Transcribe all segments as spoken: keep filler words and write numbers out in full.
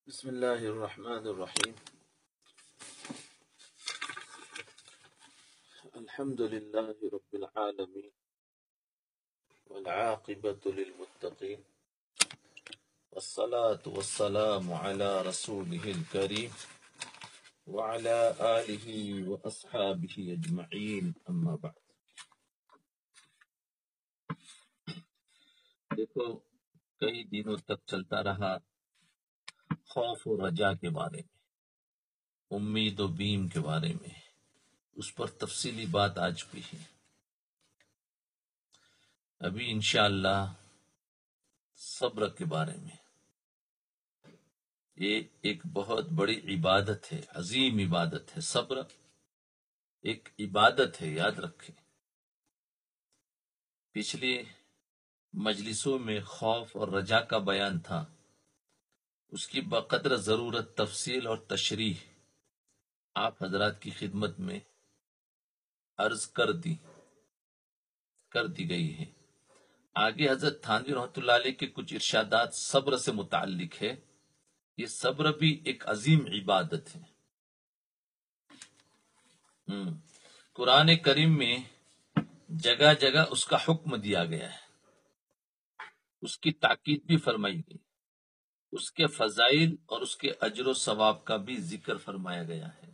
بسم الله الرحمن الرحيم. الحمد لله رب العالمين والعاقبة للمتقين والصلاة والسلام على رسوله الكريم وعلى آله وأصحابه أجمعين، أما بعد. دیکھو، کئی دنوں تک چلتا رہا خوف و رجا کے بارے میں، امید و بیم کے بارے میں، اس پر تفصیلی بات آ چکی ہے. ابھی انشاءاللہ صبر کے بارے میں. یہ ایک بہت بڑی عبادت ہے، عظیم عبادت ہے. صبر ایک عبادت ہے، یاد رکھیں. پچھلی مجلسوں میں خوف اور رجا کا بیان تھا، اس کی بقدر ضرورت تفصیل اور تشریح آپ حضرات کی خدمت میں عرض کر دی کر دی گئی ہے. آگے حضرت تھانوی رحمۃ اللہ علیہ کے کچھ ارشادات صبر سے متعلق ہے. یہ صبر بھی ایک عظیم عبادت ہے. ہم قرآن کریم میں جگہ جگہ اس کا حکم دیا گیا ہے، اس کی تاکید بھی فرمائی گئی، اس کے فضائل اور اس کے اجر و ثواب کا بھی ذکر فرمایا گیا ہے.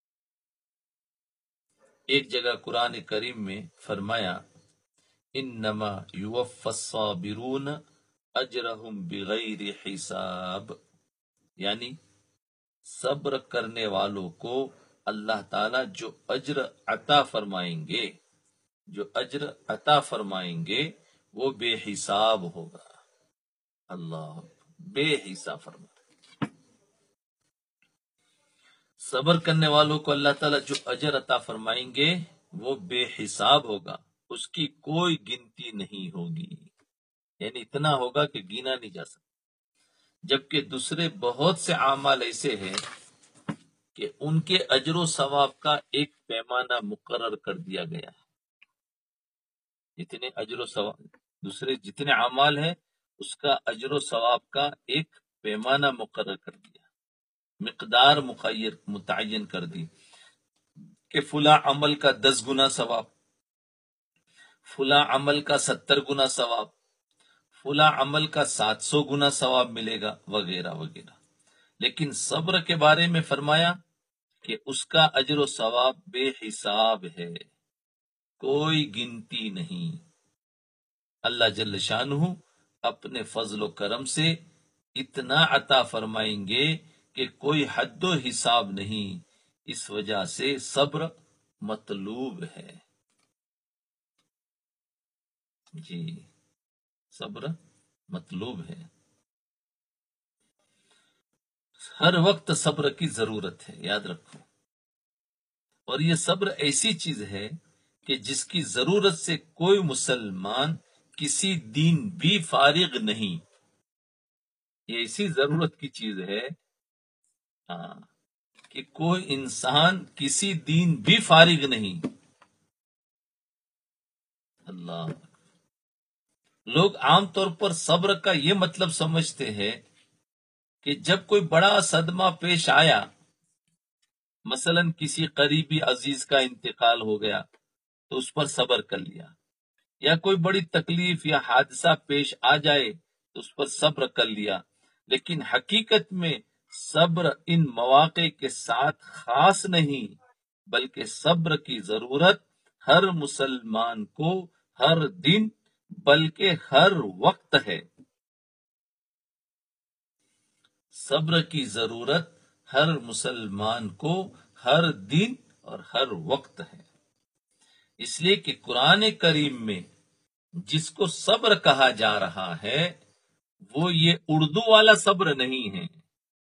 ایک جگہ قرآن کریم میں فرمایا انما یوفی الصابرون اجرہم بغیر حساب، یعنی صبر کرنے والوں کو اللہ تعالی جو اجر عطا فرمائیں گے جو اجر عطا فرمائیں گے وہ بے حساب ہوگا. اللہ بے حساب فرما. صبر کرنے والوں کو اللہ تعالیٰ جو اجر عطا فرمائیں گے وہ بے حساب ہوگا، اس کی کوئی گنتی نہیں ہوگی. یعنی اتنا ہوگا کہ گینا نہیں جا سکتا. جبکہ دوسرے بہت سے اعمال ایسے ہیں کہ ان کے اجر و ثواب کا ایک پیمانہ مقرر کر دیا گیا ہے. جتنے اجر و ثواب دوسرے جتنے اعمال ہیں اس کا اجر و ثواب کا ایک پیمانہ مقرر کر دیا، مقدار مخیر متعین کر دی کہ فلاں عمل کا دس گنا ثواب، فلاں عمل کا ستر گنا ثواب، فلاں عمل کا سات سو گنا ثواب ملے گا، وغیرہ وغیرہ. لیکن صبر کے بارے میں فرمایا کہ اس کا اجر و ثواب بے حساب ہے، کوئی گنتی نہیں. اللہ جل شانہ اپنے فضل و کرم سے اتنا عطا فرمائیں گے کہ کوئی حد و حساب نہیں. اس وجہ سے صبر مطلوب ہے. جی صبر مطلوب ہے. ہر وقت صبر کی ضرورت ہے، یاد رکھو. اور یہ صبر ایسی چیز ہے کہ جس کی ضرورت سے کوئی مسلمان کسی دن بھی فارغ نہیں. یہ ایسی ضرورت کی چیز ہے ہاں کہ کوئی انسان کسی دن بھی فارغ نہیں. اللہ. لوگ عام طور پر صبر کا یہ مطلب سمجھتے ہیں کہ جب کوئی بڑا صدمہ پیش آیا، مثلا کسی قریبی عزیز کا انتقال ہو گیا تو اس پر صبر کر لیا، یا کوئی بڑی تکلیف یا حادثہ پیش آ جائے تو اس پر صبر کر لیا. لیکن حقیقت میں صبر ان مواقع کے ساتھ خاص نہیں، بلکہ صبر کی ضرورت ہر مسلمان کو ہر دن بلکہ ہر وقت ہے. صبر کی ضرورت ہر مسلمان کو ہر دن اور ہر وقت ہے. اس لیے کہ قرآن کریم میں جس کو صبر کہا جا رہا ہے وہ یہ اردو والا صبر نہیں ہے.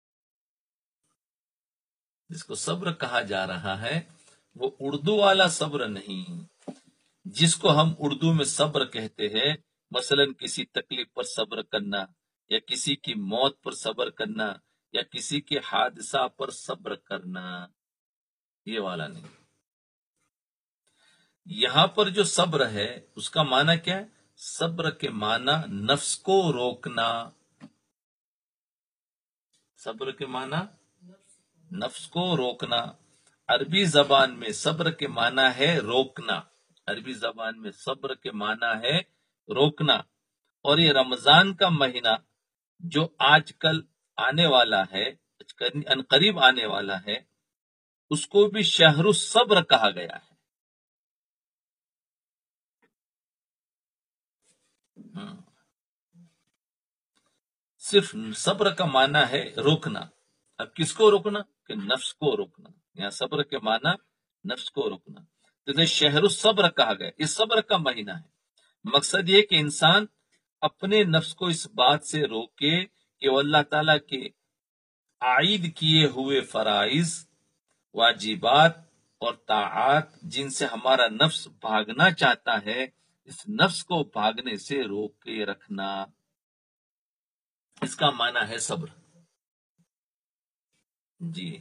جس کو صبر کہا جا رہا ہے وہ اردو والا صبر نہیں. جس کو ہم اردو میں صبر کہتے ہیں، مثلا کسی تکلیف پر صبر کرنا، یا کسی کی موت پر صبر کرنا، یا کسی کے حادثہ پر صبر کرنا، یہ والا نہیں. یہاں پر جو صبر ہے اس کا معنی کیا ہے؟ صبر کے معنی نفس کو روکنا. صبر کے معنی نفس کو روکنا. عربی زبان میں صبر کے معنی ہے روکنا. عربی زبان میں صبر کے معنی ہے روکنا. اور یہ رمضان کا مہینہ جو آج کل آنے والا ہے، ان قریب آنے والا ہے، اس کو بھی شہر الصبر کہا گیا ہے. ہاں. صرف صبر کا معنی ہے روکنا. اب کس کو روکنا؟ کہ نفس کو روکنا. یہاں صبر کے معنی نفس کو روکنا. تو شہر الصبر کہا گیا، اس صبر کا مہینہ ہے. مقصد یہ کہ انسان اپنے نفس کو اس بات سے روکے کہ وہ اللہ تعالیٰ کے عائد کیے ہوئے فرائض، واجبات اور طاعات جن سے ہمارا نفس بھاگنا چاہتا ہے، اس نفس کو بھاگنے سے روک کے رکھنا. اس کا معنی ہے صبر. جی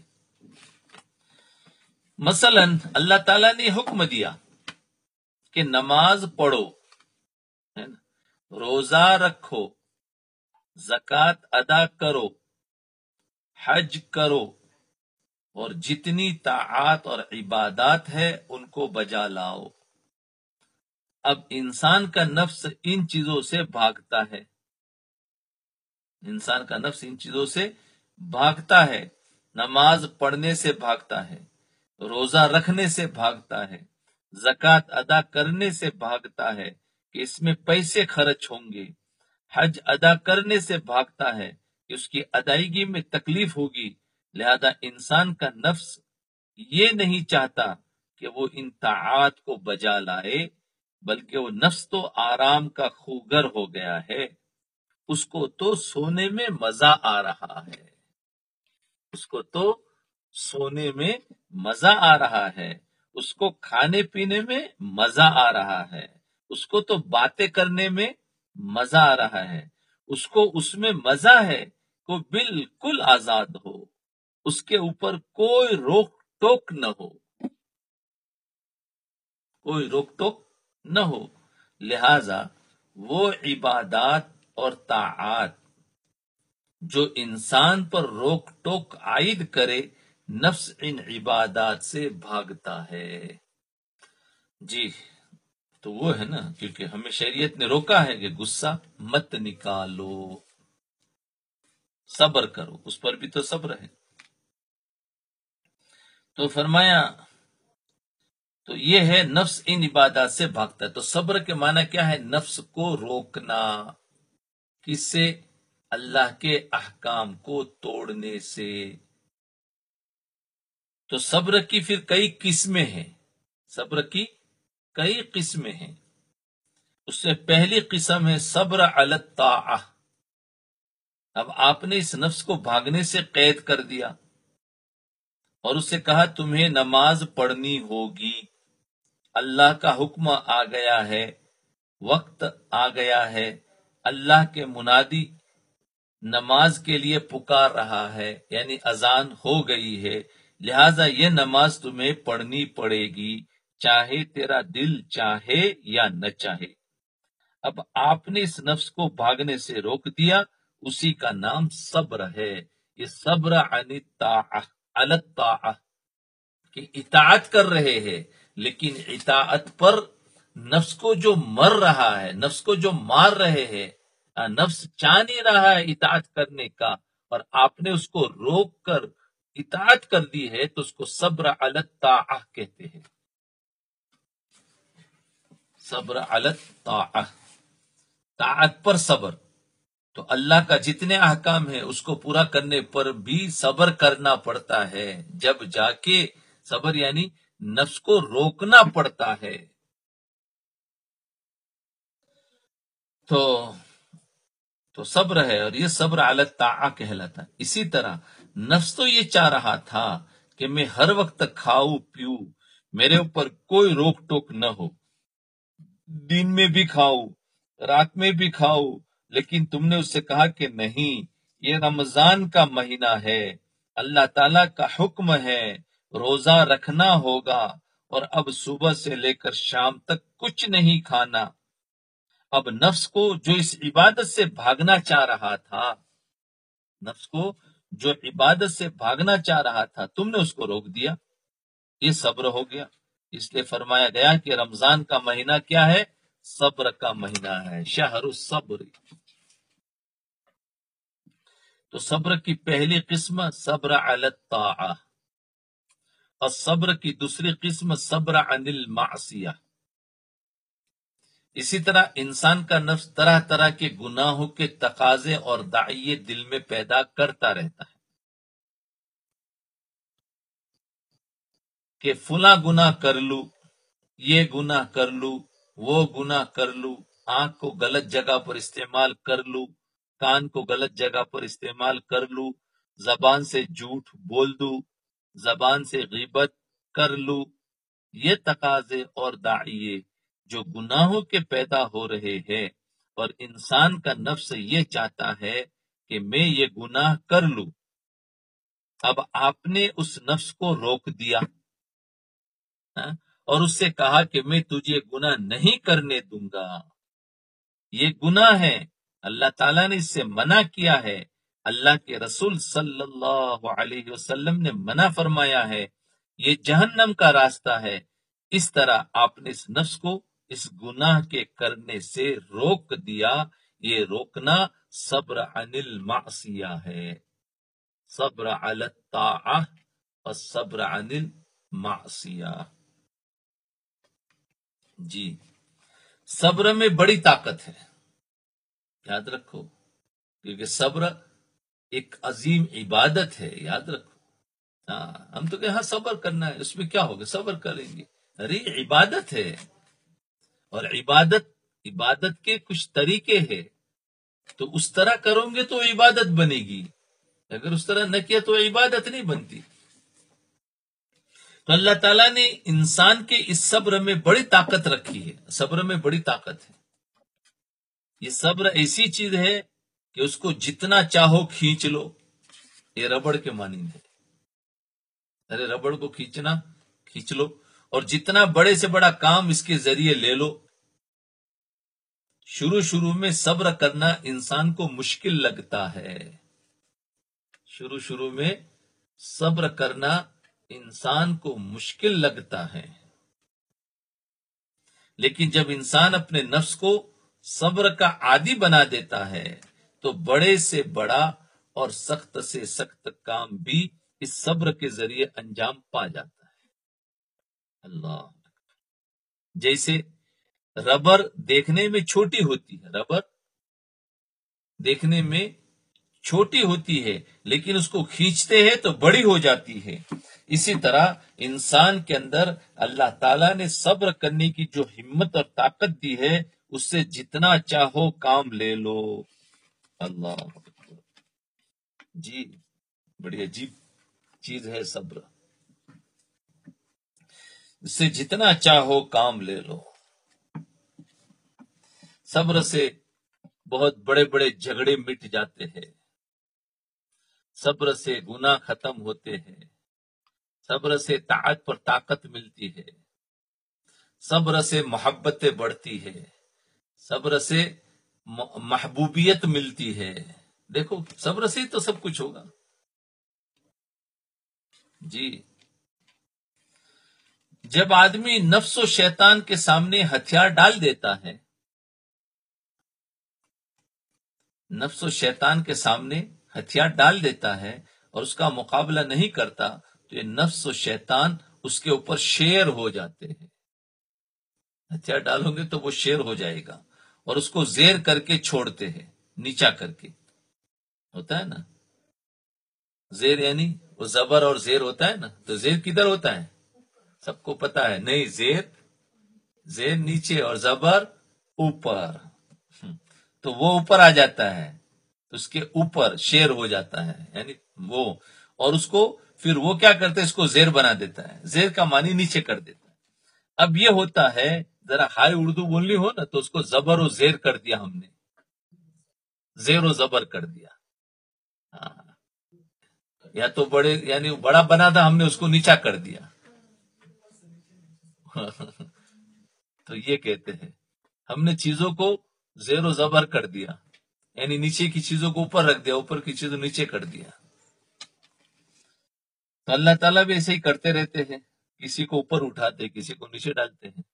مثلا اللہ تعالیٰ نے حکم دیا کہ نماز پڑھو، ہے نا، روزہ رکھو، زکوٰۃ ادا کرو، حج کرو، اور جتنی طاعات اور عبادات ہے ان کو بجا لاؤ. اب انسان کا نفس ان چیزوں سے بھاگتا ہے. انسان کا نفس ان چیزوں سے بھاگتا ہے. نماز پڑھنے سے بھاگتا ہے، روزہ رکھنے سے بھاگتا ہے، زکوٰۃ ادا کرنے سے بھاگتا ہے کہ اس میں پیسے خرچ ہوں گے، حج ادا کرنے سے بھاگتا ہے کہ اس کی ادائیگی میں تکلیف ہوگی. لہذا انسان کا نفس یہ نہیں چاہتا کہ وہ ان طاعات کو بجا لائے، بلکہ وہ نفس تو آرام کا خوگر ہو گیا ہے. اس کو تو سونے میں مزہ آ رہا ہے. اس کو تو سونے میں مزہ آ رہا ہے. اس کو کھانے پینے میں مزہ آ رہا ہے. اس کو تو باتیں کرنے میں مزہ آ رہا ہے. اس کو اس میں مزہ ہے کہ بالکل آزاد ہو، اس کے اوپر کوئی روک ٹوک نہ ہو، کوئی روک ٹوک نہ ہو. لہذا وہ عبادات اور طاعات جو انسان پر روک ٹوک عائد کرے، نفس ان عبادات سے بھاگتا ہے. جی تو وہ ہے نا، کیونکہ ہمیں شریعت نے روکا ہے کہ غصہ مت نکالو، صبر کرو. اس پر بھی تو صبر ہے. تو فرمایا تو یہ ہے نفس ان عبادات سے بھاگتا ہے. تو صبر کے معنی کیا ہے؟ نفس کو روکنا. کس سے؟ اللہ کے احکام کو توڑنے سے. تو صبر کی پھر کئی قسمیں ہیں. صبر کی کئی قسمیں ہیں. اس سے پہلی قسم ہے صبر علی الطاعہ. اب آپ نے اس نفس کو بھاگنے سے قید کر دیا اور اس سے کہا تمہیں نماز پڑھنی ہوگی، اللہ کا حکم آ گیا ہے، وقت آ گیا ہے، اللہ کے منادی نماز کے لیے پکار رہا ہے، یعنی اذان ہو گئی ہے، لہذا یہ نماز تمہیں پڑھنی پڑے گی، چاہے تیرا دل چاہے یا نہ چاہے. اب آپ نے اس نفس کو بھاگنے سے روک دیا، اسی کا نام صبر ہے. یہ صبر عن الطاعہ، علی الطاعہ، کہ اطاعت کر رہے ہیں لیکن اطاعت پر نفس کو جو مر رہا ہے، نفس کو جو مار رہے ہیں، نفس چاہ نہیں رہا ہے اطاعت کرنے کا، اور آپ نے اس کو روک کر اطاعت کر دی ہے، تو اس کو صبر علی الطاعہ کہتے ہیں. صبر علی الطاعہ، طاعت پر صبر. تو اللہ کا جتنے احکام ہیں اس کو پورا کرنے پر بھی صبر کرنا پڑتا ہے. جب جا کے صبر یعنی نفس کو روکنا پڑتا ہے. تو تو صبر ہے، اور یہ صبر علی الطاعہ کہلاتا ہے. اسی طرح نفس تو یہ چاہ رہا تھا کہ میں ہر وقت کھاؤ پیوں، میرے اوپر کوئی روک ٹوک نہ ہو، دن میں بھی کھاؤ رات میں بھی کھاؤ. لیکن تم نے اس سے کہا کہ نہیں، یہ رمضان کا مہینہ ہے، اللہ تعالی کا حکم ہے، روزہ رکھنا ہوگا، اور اب صبح سے لے کر شام تک کچھ نہیں کھانا. اب نفس کو جو اس عبادت سے بھاگنا چاہ رہا تھا، نفس کو جو عبادت سے بھاگنا چاہ رہا تھا تم نے اس کو روک دیا، یہ صبر ہو گیا۔ اس لیے فرمایا گیا کہ رمضان کا مہینہ کیا ہے؟ صبر کا مہینہ ہے، شہر الصبر۔ تو صبر کی پہلی قسم صبر علی الطاعہ، اور صبر کی دوسری قسم صبر عن المعصیہ۔ اسی طرح انسان کا نفس طرح طرح کے گناہوں کے تقاضے اور داعیے دل میں پیدا کرتا رہتا ہے کہ فلاں گناہ کر لوں، یہ گناہ کر لوں، وہ گناہ کر لوں، آنکھ کو غلط جگہ پر استعمال کر لوں، کان کو غلط جگہ پر استعمال کر لوں، زبان سے جھوٹ بول دوں، زبان سے غیبت کر لوں۔ یہ تقاضے اور داعیے جو گناہوں کے پیدا ہو رہے ہیں، اور انسان کا نفس یہ چاہتا ہے کہ میں یہ گناہ کر لوں۔ اب آپ نے اس نفس کو روک دیا اور اس سے کہا کہ میں تجھے گناہ نہیں کرنے دوں گا، یہ گناہ ہے، اللہ تعالیٰ نے اس سے منع کیا ہے، اللہ کے رسول صلی اللہ علیہ وسلم نے منع فرمایا ہے، یہ جہنم کا راستہ ہے۔ اس طرح آپ نے اس نفس کو اس گناہ کے کرنے سے روک دیا۔ یہ روکنا صبر عن المعصیہ ہے، صبر علی الطاعہ اور صبر عن المعصیہ۔ جی، صبر میں بڑی طاقت ہے، یاد رکھو، کیونکہ صبر ایک عظیم عبادت ہے، یاد رکھو۔ ہاں، ہم تو کہ ہاں صبر کرنا ہے، اس میں کیا ہوگا، صبر کریں گے، ارے عبادت ہے، اور عبادت عبادت کے کچھ طریقے ہیں، تو اس طرح کرو گے تو عبادت بنے گی، اگر اس طرح نہ کیا تو عبادت نہیں بنتی۔ تو اللہ تعالیٰ نے انسان کے اس صبر میں بڑی طاقت رکھی ہے، صبر میں بڑی طاقت ہے۔ یہ صبر ایسی چیز ہے کہ اس کو جتنا چاہو کھینچ لو، یہ ربڑ کے مانند ہے، ارے ربڑ کو کھینچنا کھینچ لو، اور جتنا بڑے سے بڑا کام اس کے ذریعے لے لو۔ شروع شروع میں صبر کرنا انسان کو مشکل لگتا ہے، شروع شروع میں صبر کرنا انسان کو مشکل لگتا ہے، لیکن جب انسان اپنے نفس کو صبر کا عادی بنا دیتا ہے تو بڑے سے بڑا اور سخت سے سخت کام بھی اس صبر کے ذریعے انجام پا جاتا ہے۔ اللہ، جیسے ربر دیکھنے میں چھوٹی ہوتی ہے، ربر دیکھنے میں چھوٹی ہوتی ہے لیکن اس کو کھینچتے ہیں تو بڑی ہو جاتی ہے۔ اسی طرح انسان کے اندر اللہ تعالیٰ نے صبر کرنے کی جو ہمت اور طاقت دی ہے، اس سے جتنا چاہو کام لے لو۔ اللہ جی، بڑی عجیب چیز ہے صبر، اس سے جتنا چاہو کام لے لو۔ صبر سے بہت بڑے بڑے جھگڑے مٹ جاتے ہیں، صبر سے گناہ ختم ہوتے ہیں، صبر سے طاعت پر طاقت ملتی ہے، صبر سے محبتیں بڑھتی ہے، صبر سے محبوبیت ملتی ہے۔ دیکھو، صبر سے ہی تو سب کچھ ہوگا۔ جی، جب آدمی نفس و شیطان کے سامنے ہتھیار ڈال دیتا ہے، نفس و شیطان کے سامنے ہتھیار ڈال دیتا ہے اور اس کا مقابلہ نہیں کرتا، تو یہ نفس و شیطان اس کے اوپر شیر ہو جاتے ہیں۔ ہتھیار ڈالو گے تو وہ شیر ہو جائے گا، اور اس کو زیر کر کے چھوڑتے ہیں، نیچا کر کے، ہوتا ہے نا زیر، یعنی وہ زبر اور زیر ہوتا ہے نا، تو زیر کدھر ہوتا ہے سب کو پتا ہے، نہیں، زیر زیر نیچے اور زبر اوپر، تو وہ اوپر آ جاتا ہے، اس کے اوپر شیر ہو جاتا ہے، یعنی وہ، اور اس کو پھر وہ کیا کرتا ہے، اس کو زیر بنا دیتا ہے، زیر کا معنی نیچے کر دیتا ہے۔ اب یہ ہوتا ہے، ذرا ہائی اردو بولنی ہو نا تو اس کو زبر و زیر کر دیا ہم نے، زیر و زبر کر دیا، ہاں، یا تو بڑے، یعنی بڑا بنا تھا ہم نے اس کو نیچا کر دیا تو یہ کہتے ہیں ہم نے چیزوں کو زیر و زبر کر دیا، یعنی نیچے کی چیزوں کو اوپر رکھ دیا، اوپر کی چیزوں نیچے کر دیا۔ تو اللہ تعالیٰ بھی ایسے ہی کرتے رہتے ہیں، کسی کو اوپر اٹھاتے کسی کو نیچے ڈالتے ہیں،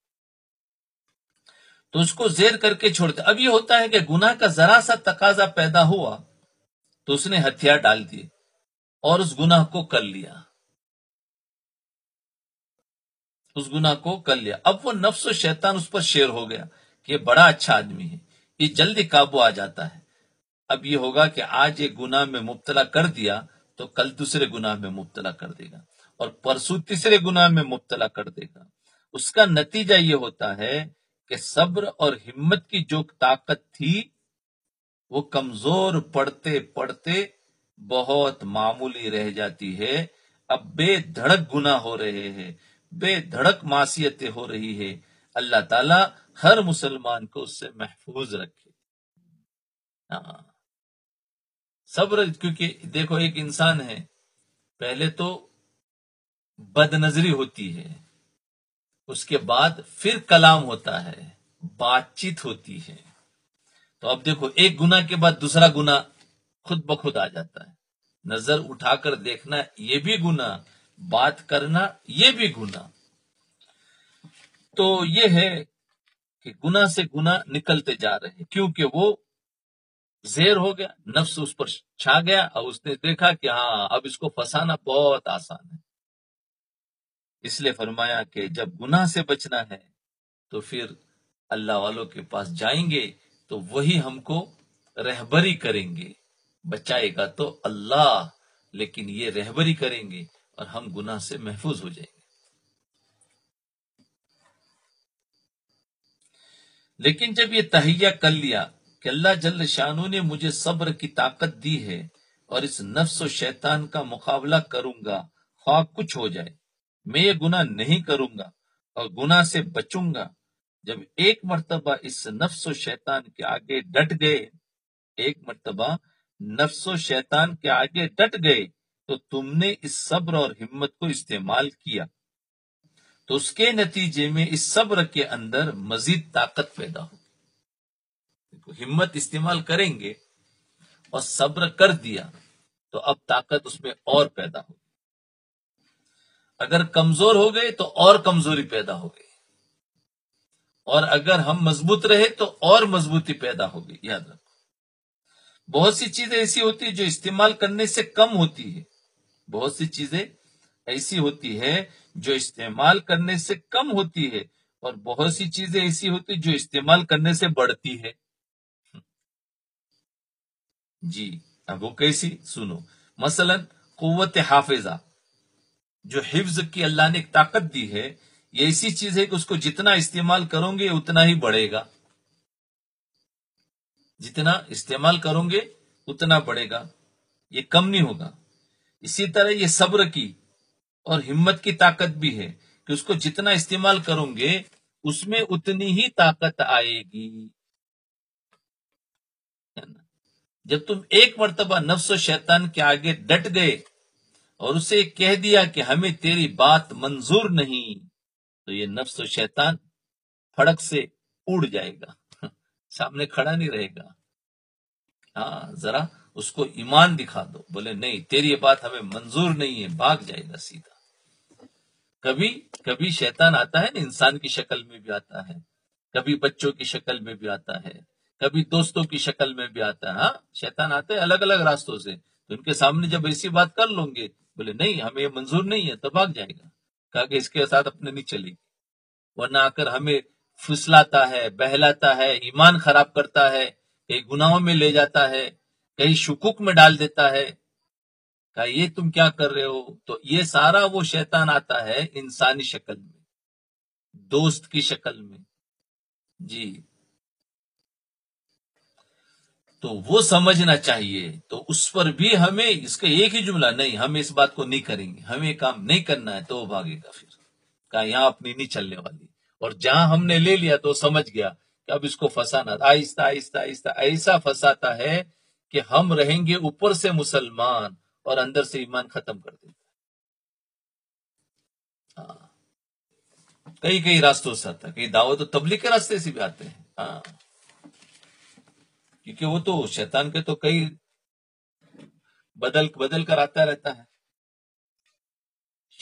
تو اس کو زیر کر کے چھوڑتے۔ اب یہ ہوتا ہے کہ گناہ کا ذرا سا تقاضا پیدا ہوا تو اس نے ہتھیار ڈال دیے اور اس گناہ کو کر لیا، اس گناہ کو کر لیا۔ اب وہ نفس و شیطان اس پر شیر ہو گیا کہ یہ بڑا اچھا آدمی ہے، یہ جلدی قابو آ جاتا ہے۔ اب یہ ہوگا کہ آج ایک گناہ میں مبتلا کر دیا تو کل دوسرے گناہ میں مبتلا کر دے گا، اور پرسوں تیسرے گناہ میں مبتلا کر دے گا۔ اس کا نتیجہ یہ ہوتا ہے کہ صبر اور ہمت کی جو طاقت تھی وہ کمزور پڑتے پڑتے بہت معمولی رہ جاتی ہے۔ اب بے دھڑک گناہ ہو رہے ہیں، بے دھڑک معصیتیں ہو رہی ہے۔ اللہ تعالی ہر مسلمان کو اس سے محفوظ رکھے۔ ہاں، صبر، کیونکہ دیکھو ایک انسان ہے، پہلے تو بد نظری ہوتی ہے، اس کے بعد پھر کلام ہوتا ہے، بات چیت ہوتی ہے۔ تو اب دیکھو ایک گناہ کے بعد دوسرا گناہ خود بخود آ جاتا ہے۔ نظر اٹھا کر دیکھنا یہ بھی گناہ، بات کرنا یہ بھی گناہ۔ تو یہ ہے کہ گناہ سے گناہ نکلتے جا رہے ہیں، کیونکہ وہ زیر ہو گیا، نفس اس پر چھا گیا، اور اس نے دیکھا کہ ہاں اب اس کو پھنسانا بہت آسان ہے۔ اس لیے فرمایا کہ جب گناہ سے بچنا ہے تو پھر اللہ والوں کے پاس جائیں گے تو وہی ہم کو رہبری کریں گے، بچائے گا تو اللہ، لیکن یہ رہبری کریں گے اور ہم گناہ سے محفوظ ہو جائیں گے۔ لیکن جب یہ تہیہ کر لیا کہ اللہ جل شانو نے مجھے صبر کی طاقت دی ہے اور اس نفس و شیطان کا مقابلہ کروں گا، خواہ کچھ ہو جائے، میں یہ گناہ نہیں کروں گا اور گناہ سے بچوں گا۔ جب ایک مرتبہ اس نفس و شیطان کے آگے ڈٹ گئے، ایک مرتبہ نفس و شیطان کے آگے ڈٹ گئے تو تم نے اس صبر اور ہمت کو استعمال کیا، تو اس کے نتیجے میں اس صبر کے اندر مزید طاقت پیدا ہوگی۔ ہمت استعمال کریں گے اور صبر کر دیا تو اب طاقت اس میں اور پیدا ہوگی۔ اگر کمزور ہو گئے تو اور کمزوری پیدا ہو گئی، اور اگر ہم مضبوط رہے تو اور مضبوطی پیدا ہوگی۔ یاد رکھو، بہت سی چیزیں ایسی ہوتی ہیں جو استعمال کرنے سے کم ہوتی ہے، بہت سی چیزیں ایسی ہوتی ہے جو استعمال کرنے سے کم ہوتی ہے، اور بہت سی چیزیں ایسی ہوتی جو استعمال کرنے سے بڑھتی ہے۔ جی، اب وہ کیسی؟ سنو، مثلا قوت حافظہ، جو حفظ کی اللہ نے ایک طاقت دی ہے، یہ ایسی چیز ہے کہ اس کو جتنا استعمال کرو گے اتنا ہی بڑھے گا، جتنا استعمال کرو گے اتنا بڑھے گا، یہ کم نہیں ہوگا۔ اسی طرح یہ صبر کی اور ہمت کی طاقت بھی ہے کہ اس کو جتنا استعمال کرو گے اس میں اتنی ہی طاقت آئے گی۔ جب تم ایک مرتبہ نفس و شیطان کے آگے ڈٹ گئے اور اسے کہہ دیا کہ ہمیں تیری بات منظور نہیں، تو یہ نفس و شیطان پھڑک سے اڑ جائے گا، سامنے کھڑا نہیں رہے گا۔ ہاں، ذرا اس کو ایمان دکھا دو، بولے نہیں تیری یہ بات ہمیں منظور نہیں ہے، بھاگ جائے گا سیدھا۔ کبھی کبھی شیطان آتا ہے نا، انسان کی شکل میں بھی آتا ہے، کبھی بچوں کی شکل میں بھی آتا ہے، کبھی دوستوں کی شکل میں بھی آتا ہے۔ ہاں، شیطان آتے ہیں الگ الگ راستوں سے، تو ان کے سامنے جب ایسی بات کر لوں گے، بولے نہیں ہمیں یہ منظور نہیں ہے، تو بھاگ جائے گا، کہا کہ اس کے ساتھ اپنے نہیں چلے گی، ورنہ آ کر ہمیں پھسلاتا ہے، بہلاتا ہے، ایمان خراب کرتا ہے، کئی گناہوں میں لے جاتا ہے، کئی شکوک میں ڈال دیتا ہے، کہا یہ تم کیا کر رہے ہو؟ تو یہ سارا وہ شیطان آتا ہے انسانی شکل میں، دوست کی شکل میں۔ جی، تو وہ سمجھنا چاہیے، تو اس پر بھی ہمیں اس کا ایک ہی جملہ، نہیں ہم اس بات کو نہیں کریں گے، ہمیں یہ کام نہیں کرنا ہے، تو وہ بھاگے گا۔ پھر کہا یہاں اپنی نہیں چلنے والی، اور جہاں ہم نے لے لیا تو سمجھ گیا کہ اب اس کو پھنسانا، آہستہ آہستہ آہستہ ایسا پھنساتا ہے کہ ہم رہیں گے اوپر سے مسلمان اور اندر سے ایمان ختم کر دیں گے۔ ہاں، کئی کئی راستوں سے آتا ہے، کئی دعوت و تبلیغ کے راستے سے بھی آتے ہیں۔ ہاں، کیونکہ وہ تو شیطان کے تو کئی بدل بدل کر آتا رہتا ہے۔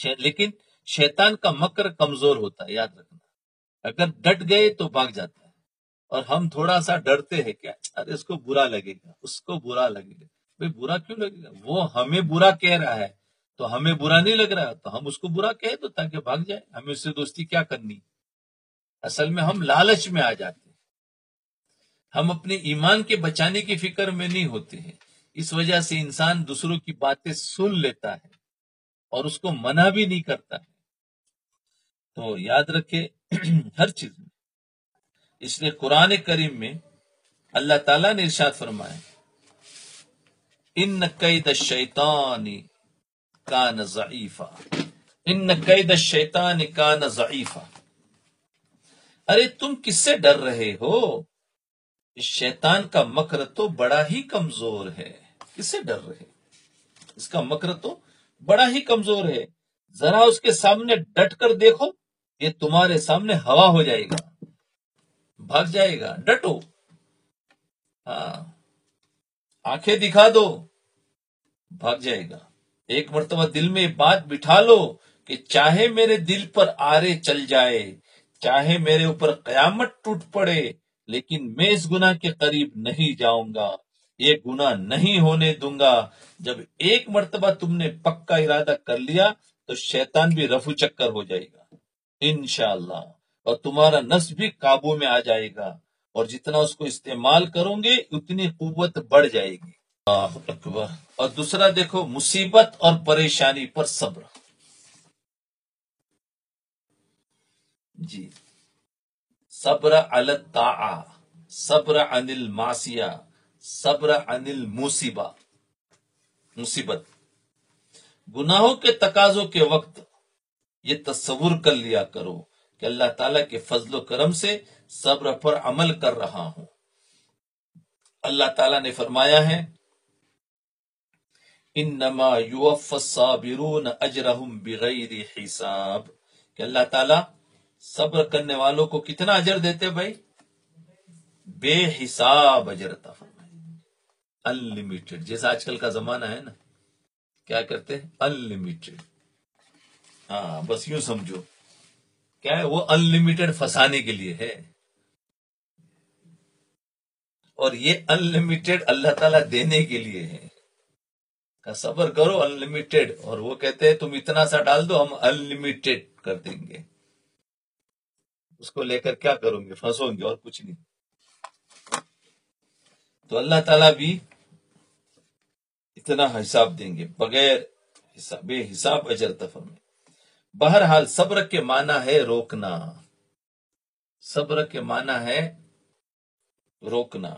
لیکن شیطان کا مکر کمزور ہوتا ہے، یاد رکھنا، اگر ڈٹ گئے تو بھاگ جاتا ہے، اور ہم تھوڑا سا ڈرتے ہیں کیا، ارے اس کو برا لگے گا، اس کو برا لگے گا، بھئی برا کیوں لگے گا، وہ ہمیں برا کہہ رہا ہے تو ہمیں برا نہیں لگ رہا، تو ہم اس کو برا کہے تو تاکہ بھاگ جائے، ہمیں اس سے دوستی کیا کرنی۔ اصل میں ہم لالچ میں آ جاتے ہیں، ہم اپنے ایمان کے بچانے کی فکر میں نہیں ہوتے ہیں، اس وجہ سے انسان دوسروں کی باتیں سن لیتا ہے اور اس کو منع بھی نہیں کرتا ہے۔ تو یاد رکھے ہر چیز میں، اس لیے قرآن کریم میں اللہ تعالیٰ نے ارشاد فرمایا، ان قید الشیطان کان ضعیفا، ان قید الشیطان کان ضعیفا، ارے تم کس سے ڈر رہے ہو، اس شیطان کا مکر تو بڑا ہی کمزور ہے، کس سے ڈر رہے، اس کا مکر تو بڑا ہی کمزور ہے، ذرا اس کے سامنے ڈٹ کر دیکھو، یہ تمہارے سامنے ہوا ہو جائے گا، بھاگ جائے گا، ڈٹو، ہاں آنکھیں دکھا دو، بھاگ جائے گا۔ ایک مرتبہ دل میں بات بٹھا لو کہ چاہے میرے دل پر آرے چل جائے، چاہے میرے اوپر قیامت ٹوٹ پڑے، لیکن میں اس گناہ کے قریب نہیں جاؤں گا، یہ گناہ نہیں ہونے دوں گا۔ جب ایک مرتبہ تم نے پکا ارادہ کر لیا تو شیطان بھی رفو چکر ہو جائے گا انشاءاللہ، اور تمہارا نفس بھی قابو میں آ جائے گا، اور جتنا اس کو استعمال کرو گے اتنی قوت بڑھ جائے گی۔ اللہ اکبر۔ اور دوسرا دیکھو، مصیبت اور پریشانی پر صبر، جی، صبر علی الطاعہ، صبر عن المعصیہ، صبر عن المصیبہ، مصیبت، گناہوں کے تقاضوں کے وقت یہ تصور کر لیا کرو کہ اللہ تعالیٰ کے فضل و کرم سے صبر پر عمل کر رہا ہوں۔ اللہ تعالیٰ نے فرمایا ہے، انما یوفی الصابرون اجرہم بغیر حساب، کہ اللہ تعالیٰ صبر کرنے والوں کو کتنا اجر دیتے بھائی، بے حساب اجر عطا فرمائے، انلمیٹڈ، جیسا آج کل کا زمانہ ہے نا، کیا کرتے ہیں، انلمیٹڈ، ہاں بس یوں سمجھو، کیا ہے وہ انلمیٹڈ پھنسانے کے لیے ہے، اور یہ انلمیٹڈ اللہ تعالیٰ دینے کے لیے ہے، کہ صبر کرو انلمیٹڈ، اور وہ کہتے ہیں تم اتنا سا ڈال دو ہم انلمیٹڈ کر دیں گے، اس کو لے کر کیا کروں گے، پھنسوں گے اور کچھ نہیں۔ تو اللہ تعالیٰ بھی اتنا حساب دیں گے، بغیر حساب، بے حساب اجر عطا فرمائے۔ بہرحال صبر کے معنی ہے روکنا، صبر کے معنی ہے روکنا،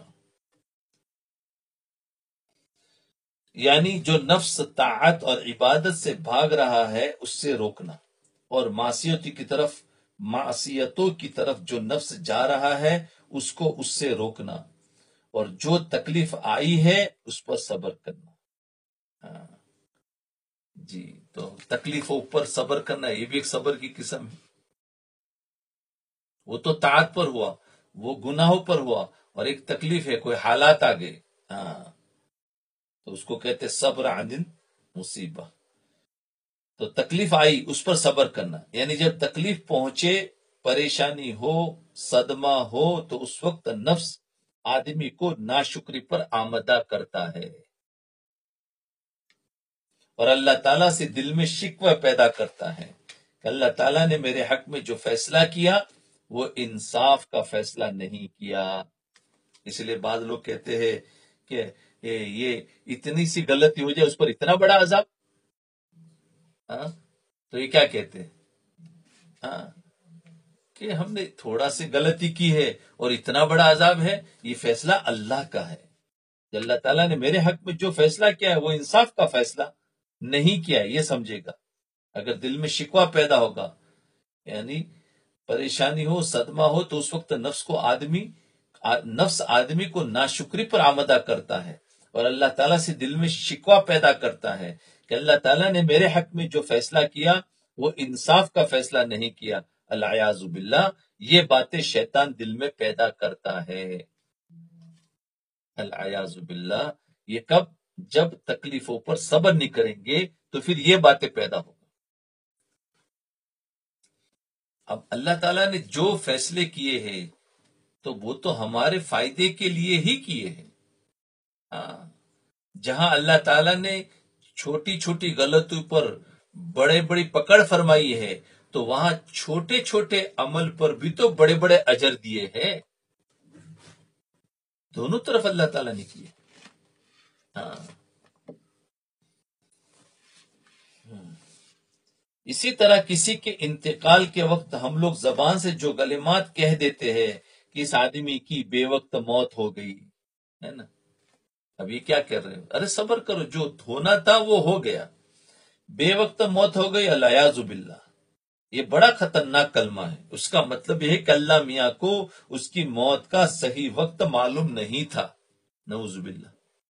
یعنی جو نفس طاعت اور عبادت سے بھاگ رہا ہے اس سے روکنا، اور معصیتوں کی طرف معصیتوں کی طرف جو نفس جا رہا ہے اس کو اس سے روکنا، اور جو تکلیف آئی ہے اس پر صبر کرنا۔ ہاں جی، تو تکلیفوں پر صبر کرنا یہ بھی ایک صبر کی قسم ہے، وہ تو طاعت پر ہوا، وہ گناہوں پر ہوا، اور ایک تکلیف ہے، کوئی حالات آ گئے، ہاں تو اس کو کہتے صبر عن مصیبہ، تو تکلیف آئی اس پر صبر کرنا، یعنی جب تکلیف پہنچے، پریشانی ہو، صدمہ ہو، تو اس وقت نفس آدمی کو ناشکری پر آمدہ کرتا ہے، اور اللہ تعالیٰ سے دل میں شکوہ پیدا کرتا ہے کہ اللہ تعالیٰ نے میرے حق میں جو فیصلہ کیا وہ انصاف کا فیصلہ نہیں کیا۔ اس لیے بعض لوگ کہتے ہیں کہ یہ اتنی سی غلطی ہو جائے اس پر اتنا بڑا عذاب، ہاں تو یہ کیا کہتے ہیں، ہاں کہ ہم نے تھوڑا سی غلطی کی ہے اور اتنا بڑا عذاب ہے، یہ فیصلہ اللہ کا ہے، کہ اللہ تعالیٰ نے میرے حق میں جو فیصلہ کیا ہے وہ انصاف کا فیصلہ نہیں کیا، یہ سمجھے گا۔ اگر دل میں شکوہ پیدا ہوگا، یعنی پریشانی ہو، صدمہ ہو، تو اس وقت نفس کو آدمی نفس آدمی کو ناشکری پر آمدہ کرتا ہے، اور اللہ تعالیٰ سے دل میں شکوہ پیدا کرتا ہے کہ اللہ تعالیٰ نے میرے حق میں جو فیصلہ کیا وہ انصاف کا فیصلہ نہیں کیا، العیاذ باللہ، یہ باتیں شیطان دل میں پیدا کرتا ہے، العیاذ باللہ۔ یہ کب؟ جب تکلیفوں پر صبر نہیں کریں گے تو پھر یہ باتیں پیدا ہوں، اب اللہ تعالیٰ نے جو فیصلے کیے ہیں تو وہ تو ہمارے فائدے کے لیے ہی کیے ہیں. ہاں، جہاں اللہ تعالیٰ نے چھوٹی چھوٹی غلطیوں پر بڑے بڑی پکڑ فرمائی ہے تو وہاں چھوٹے چھوٹے عمل پر بھی تو بڑے بڑے اجر دیے ہیں. دونوں طرف اللہ تعالیٰ نے کیے. ہاں، اسی طرح کسی کے انتقال کے وقت ہم لوگ زبان سے جو کلمات کہہ دیتے ہیں کہ اس آدمی کی بے وقت موت ہو گئی ہے نا. اب یہ کیا کر رہے ہو؟ ارے صبر کرو، جو ہونا تھا وہ ہو گیا. بے وقت موت ہو گئی، الیاذ باللہ. یہ بڑا خطرناک کلمہ ہے. اس کا مطلب یہ ہے کہ اللہ میاں کو اس کی موت کا صحیح وقت معلوم نہیں تھا. نعوذ باللہ.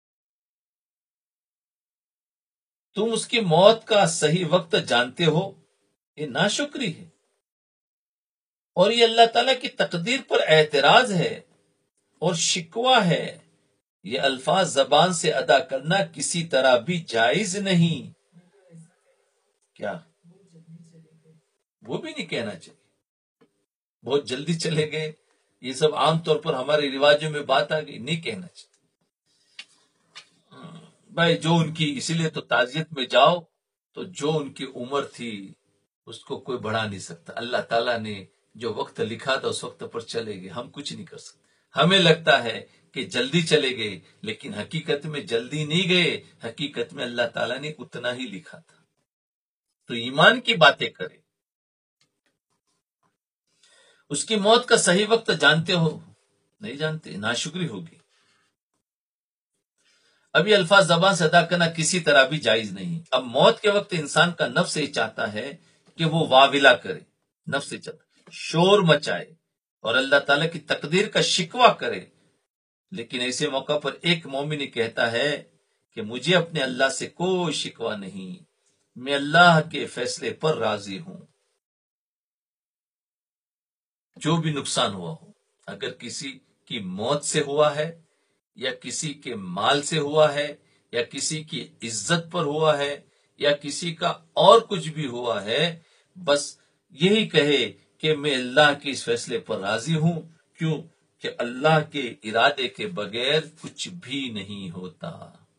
تم اس کی موت کا صحیح وقت جانتے ہو، یہ ناشکری ہے. اور یہ اللہ تعالیٰ کی تقدیر پر اعتراض ہے اور شکوہ ہے. یہ الفاظ زبان سے ادا کرنا کسی طرح بھی جائز نہیں. کیا وہ بھی نہیں کہنا چاہیے. بہت جلدی چلے گئے، یہ سب عام طور پر ہمارے رواجوں میں بات آ گئی، نہیں کہنا چاہیے. بھائی جو ان کی، اسی لیے تو تعزیت میں جاؤ تو جو ان کی عمر تھی اس کو کوئی بڑھا نہیں سکتا. اللہ تعالیٰ نے جو وقت لکھا تھا اس وقت پر چلے گئے، ہم کچھ نہیں کر سکتے. ہمیں لگتا ہے کہ جلدی چلے گئے، لیکن حقیقت میں جلدی نہیں گئے. حقیقت میں اللہ تعالیٰ نے اتنا ہی لکھا تھا. تو ایمان کی باتیں کرے. اس کی موت کا صحیح وقت جانتے ہو؟ نہیں جانتے، ناشکری ہوگی. اب یہ الفاظ زبان سے ادا کرنا کسی طرح بھی جائز نہیں. اب موت کے وقت انسان کا نفس یہ چاہتا ہے کہ وہ واویلا کرے، نفس یہ چاہتا شور مچائے اور اللہ تعالیٰ کی تقدیر کا شکوہ کرے. لیکن ایسے موقع پر ایک مومن کہتا ہے کہ مجھے اپنے اللہ سے کوئی شکوہ نہیں، میں اللہ کے فیصلے پر راضی ہوں. جو بھی نقصان ہوا ہو، اگر کسی کی موت سے ہوا ہے یا کسی کے مال سے ہوا ہے یا کسی کی عزت پر ہوا ہے یا کسی کا اور کچھ بھی ہوا ہے، بس یہی کہے کہ میں اللہ کے اس فیصلے پر راضی ہوں. کیوں کہ اللہ کے ارادے کے بغیر کچھ بھی نہیں ہوتا.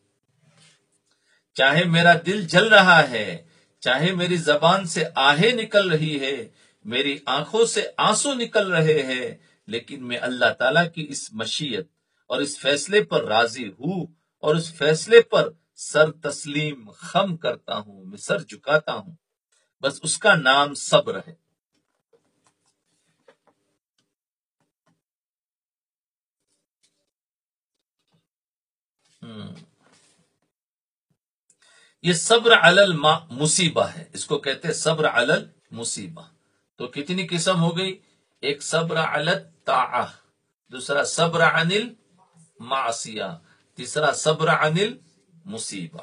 چاہے میرا دل جل رہا ہے، چاہے میری زبان سے آہیں نکل رہی ہے، میری آنکھوں سے آنسو نکل رہے ہیں، لیکن میں اللہ تعالیٰ کی اس مشیت اور اس فیصلے پر راضی ہوں اور اس فیصلے پر سر تسلیم خم کرتا ہوں، میں سر جھکاتا ہوں. بس اس کا نام صبر ہے. یہ صبر علی المصیبہ ہے، اس کو کہتے ہیں صبر علی المصیبہ. تو کتنی قسم ہو گئی؟ ایک صبر علی الطاعہ، دوسرا صبر عن المعصیہ، تیسرا صبر عن المصیبہ.